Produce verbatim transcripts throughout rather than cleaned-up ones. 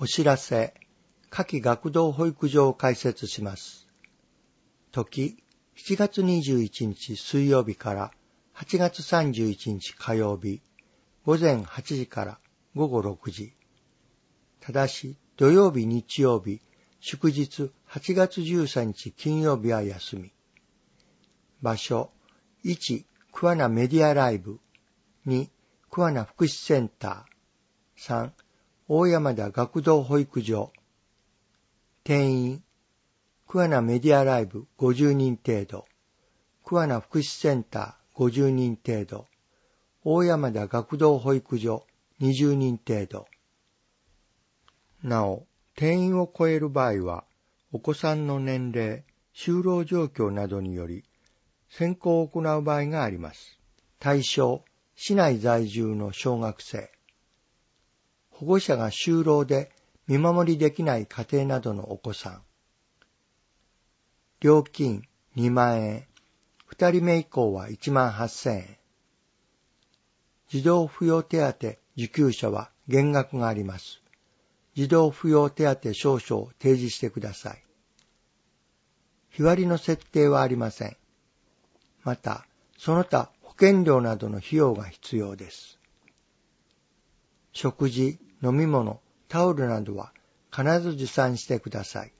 お知らせ、夏季学童保育所を開設します。時、しちがつにじゅういちにち水曜日からはちがつさんじゅういちにち火曜日、ごぜんはちじからごごろくじ。ただし、土曜日、日曜日、祝日はちがつじゅうさんにち金曜日は休み。場所、いち、桑名メディアライブ。に、桑名福祉センター。さん、大山田学童保育所。定員、桑名メディアライブごじゅうにん程度。桑名福祉センターごじゅうにん程度。大山田学童保育所にじゅうにん程度。なお、定員を超える場合は、お子さんの年齢、就労状況などにより、選考を行う場合があります。対象、市内在住の小学生。保護者が就労で見守りできない家庭などのお子さん。料金にまんえん。二人目以降はいちまんはっせんえん。児童扶養手当受給者は減額があります。児童扶養手当証書を提示してください。日割りの設定はありません。また、その他保険料などの費用が必要です。食事、飲み物、タオルなどは必ず持参してください。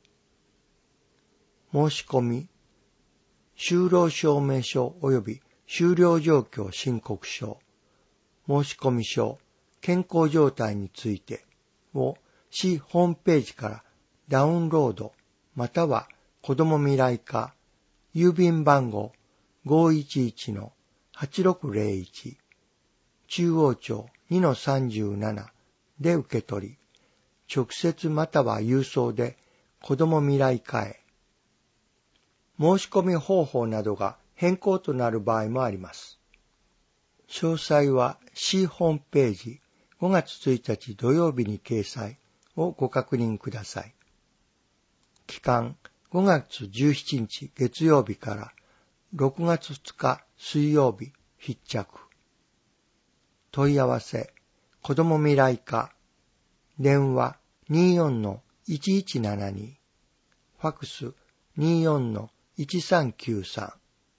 申し込み、就労証明書及び就労状況申告書、申込書、健康状態についてを市ホームページからダウンロードまたは子ども未来課郵便番号 ごいちいちのはちろくぜろいち 中央町 にのさんじゅうなな で受け取り、直接または郵送で子ども未来課へ。申し込み方法などが変更となる場合もあります。詳細は市ホームページごがつついたち土曜日に掲載をご確認ください。期間ごがつじゅうしちにち月曜日からろくがつふつか水曜日必着。問い合わせ、子ども未来課、電話 にじゅうよんのいちいちななに、ファクス にじゅうよんのいちさんきゅうさ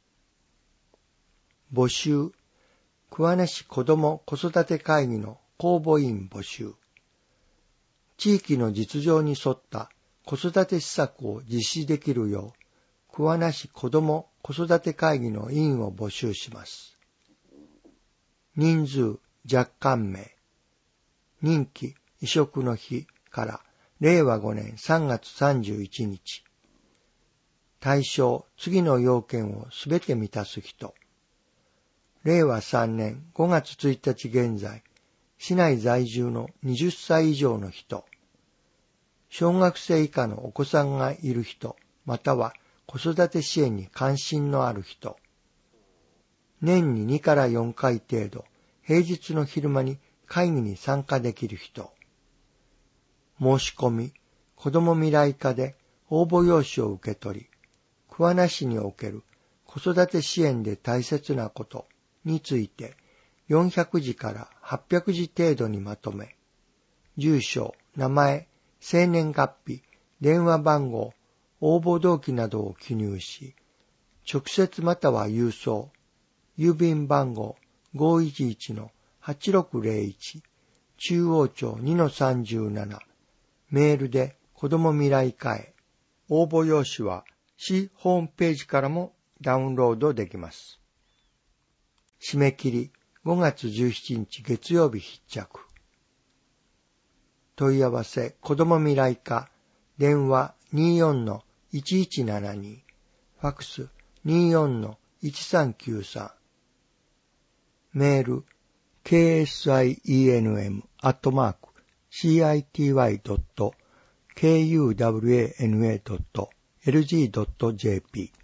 ん。募集、桑名市子ども子育て会議の公募員募集。地域の実情に沿った子育て施策を実施できるよう、桑名市子ども子育て会議の委員を募集します。人数、若干名。任期、移植の日かられいわごねんさんがつさんじゅういちにち。対象、次の要件をすべて満たす人。れいわさんねんごがつついたち現在、市内在住のはたち以上の人。小学生以下のお子さんがいる人、または子育て支援に関心のある人。年ににからよんかい程度、平日の昼間に会議に参加できる人。申し込み、子ども未来課で応募用紙を受け取り、桑名市における子育て支援で大切なことについてよんひゃくじからはっぴゃくじ程度にまとめ、住所、名前、生年月日、電話番号、応募動機などを記入し、直接または郵送、郵便番号 ごいちいちのはちろくぜろいち 中央町 にのさんじゅうなな メールで子ども未来課へ。応募用紙は市ホームページからもダウンロードできます。締め切りごがつじゅうしちにち月曜日必着。問い合わせ子ども未来課、電話 にじゅうよんのいちいちななに、ファクス にじゅうよんのいちさんきゅうさん、メール ケーエスアイイーエヌエム アットマーク シーアイティーワイ ドット ケーユーダブリューエーエヌエー ドット エルジー ドット ジェーピー